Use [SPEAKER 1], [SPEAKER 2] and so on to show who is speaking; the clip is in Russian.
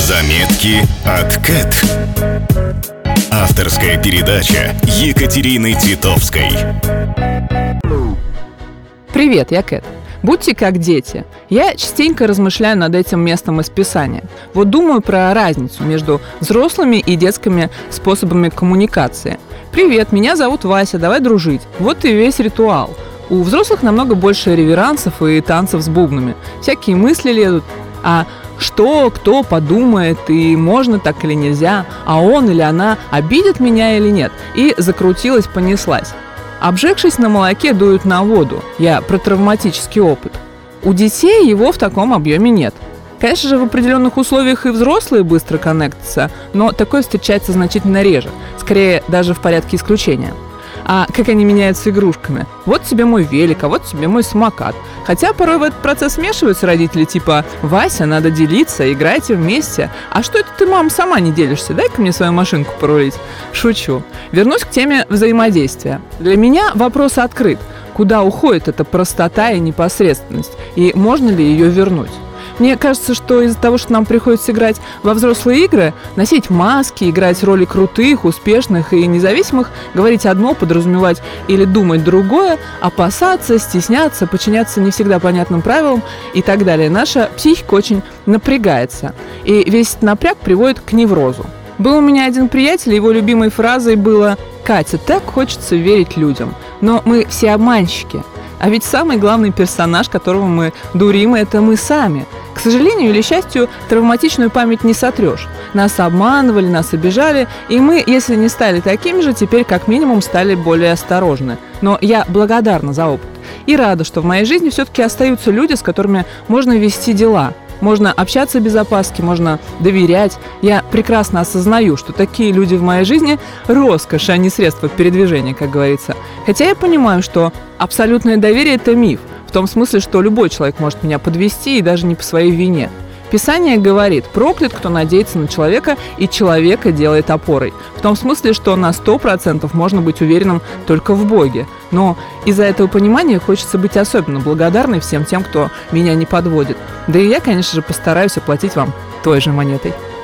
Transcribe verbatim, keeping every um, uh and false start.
[SPEAKER 1] Заметки от Кэт. Авторская передача Екатерины Титовской.
[SPEAKER 2] Привет, я Кэт. Будьте как дети. Я частенько размышляю над этим местом из Писания. Вот думаю про разницу между взрослыми и детскими способами коммуникации. «Привет, меня зовут Вася, давай дружить». Вот и весь ритуал. У взрослых намного больше реверансов и танцев с бубнами. Всякие мысли лезут. А что, кто подумает, и можно так или нельзя, а он или она обидит меня или нет. И закрутилась, понеслась. Обжегшись на молоке, дуют на воду. Я про травматический опыт. У детей его в таком объеме нет. Конечно же, в определенных условиях и взрослые быстро коннектятся, но такое встречается значительно реже. Скорее, даже в порядке исключения. А как они меняются игрушками? Вот тебе мой велик, а вот тебе мой самокат. Хотя порой в этот процесс вмешиваются родители типа «Вася, надо делиться, играйте вместе». А что это ты, мам, сама не делишься? Дай-ка мне свою машинку порулить. Шучу. Вернусь к теме взаимодействия. Для меня вопрос открыт. Куда уходит эта простота и непосредственность? И можно ли ее вернуть? Мне кажется, что из-за того, что нам приходится играть во взрослые игры, носить маски, играть роли крутых, успешных и независимых, говорить одно, подразумевать или думать другое, опасаться, стесняться, подчиняться не всегда понятным правилам и так далее, наша психика очень напрягается. И весь этот напряг приводит к неврозу. Был у меня один приятель, его любимой фразой было «Катя, так хочется верить людям, но мы все обманщики». А ведь самый главный персонаж, которого мы дурим, это мы сами. К сожалению или счастью, травматичную память не сотрешь. Нас обманывали, нас обижали, и мы, если не стали такими же, теперь как минимум стали более осторожны. Но я благодарна за опыт. И рада, что в моей жизни все-таки остаются люди, с которыми можно вести дела. Можно общаться без опаски, можно доверять. Я прекрасно осознаю, что такие люди в моей жизни – роскошь, а не средство передвижения, как говорится. Хотя я понимаю, что абсолютное доверие – это миф. В том смысле, что любой человек может меня подвести, и даже не по своей вине. Писание говорит: проклят, кто надеется на человека, и человека делает опорой. В том смысле, что на сто процентов можно быть уверенным только в Боге. Но из-за этого понимания хочется быть особенно благодарной всем тем, кто меня не подводит. Да и я, конечно же, постараюсь оплатить вам той же монетой.